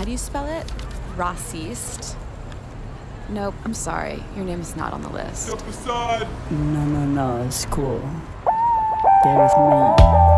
how do you spell it? Rossist? Nope, I'm sorry. Your name is not on the list. Step aside. No, it's cool. Bear with me.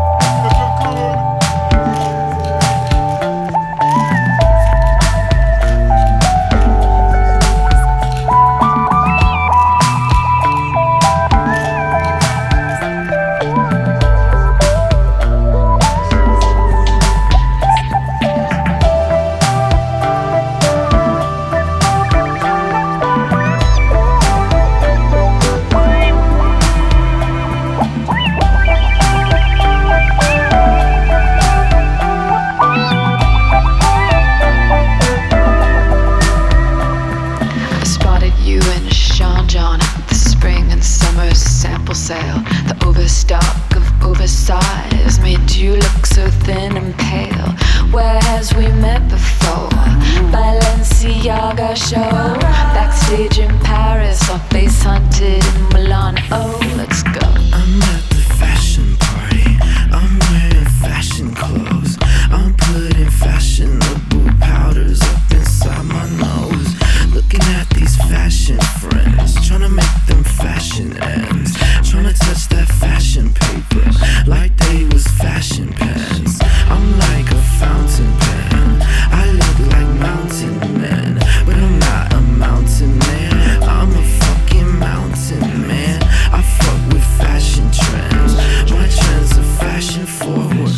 Sale. The overstock of oversize made you look so thin and pale. Where has we met before? Balenciaga show. Backstage in Paris, or face hunted in Milan. Oh, let's go. I'm at the fashion party. I'm wearing fashion clothes. I'm putting fashionable powders up inside my nose. Looking at these fashion friends, trying to make them fashion ends. Tryna touch that fashion paper like they was fashion pens. I'm like a fountain pen. I look like mountain men, but I'm not a mountain man. I'm a fucking mountain man. I fuck with fashion trends. My trends are fashion forward.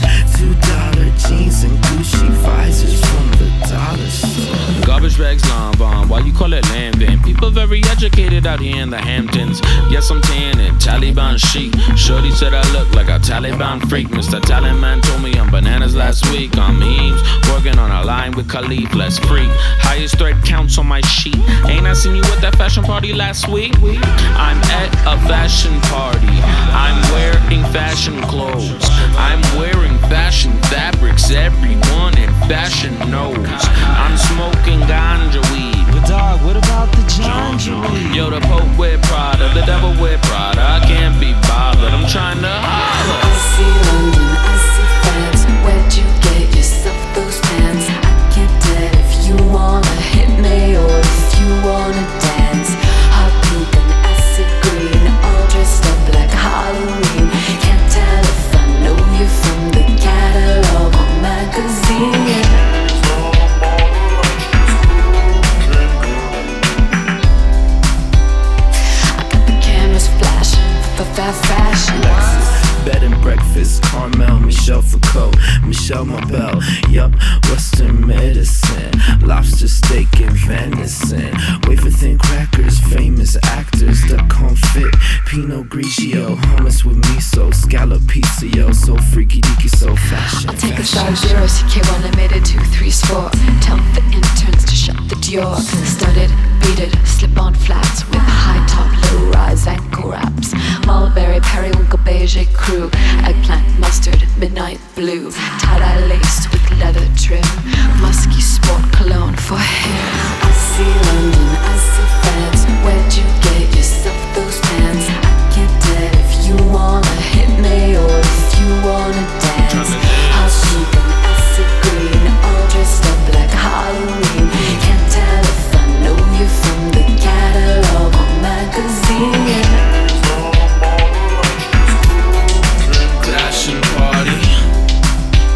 $2 jeans and Gucci visors from the dollar store. Garbage bags, long bomb. Why you call it Lambin? People very educated out here in the Hamptons. Yes, I'm tan and Taliban chic. Shorty said I look like a Taliban freak. Mr. Taliban told me I'm bananas last week. I'm memes, working on a line with Khalif, let's freak. Highest thread counts on my sheet. Ain't I seen you at that fashion party last week? I'm at a fashion party. I'm wearing fashion clothes. I'm wearing fashion fabrics. Everyone in fashion knows. I'm smoking ganja weed. But dog, what about the lingerie? Yo, the Pope wear Prada, the devil wear Prada. I can't be bothered, I'm trying to holler. I see London, I see France. Where'd you get yourself those pants? I can't tell if you wanna hit me or if you wanna dance. Hot pink and acid green, all dressed up like Halloween. Can't tell if I know you from the catalog or magazine. Fashion. Lexus, bed and breakfast, Carmel, Michelle Foucault, Michelle Mabel, yup, Western medicine, lobster steak and venison, wafer thin crackers, famous actors, the confit, Pinot Grigio, hummus with miso, scallop pizza, yo, so freaky deaky, so fashion. I'll take a star 0, CK1, I made it 2-3 sport. Tell the interns to shut the door. Studded, beaded, slip-on flats with high top, low rise ankle wraps. Mulberry, periwinkle, beige crew, eggplant, mustard, midnight blue. Tie-dye lace with leather trim, musky sport cologne for him. I see London, I see France. Where'd you get yourself those pants? I can't tell if you wanna hit me or if you wanna dance. Hot pink and acid green, all dressed up like Halloween. Can't tell if I know you from the catalog or magazine. Fashion party.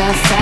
manifest.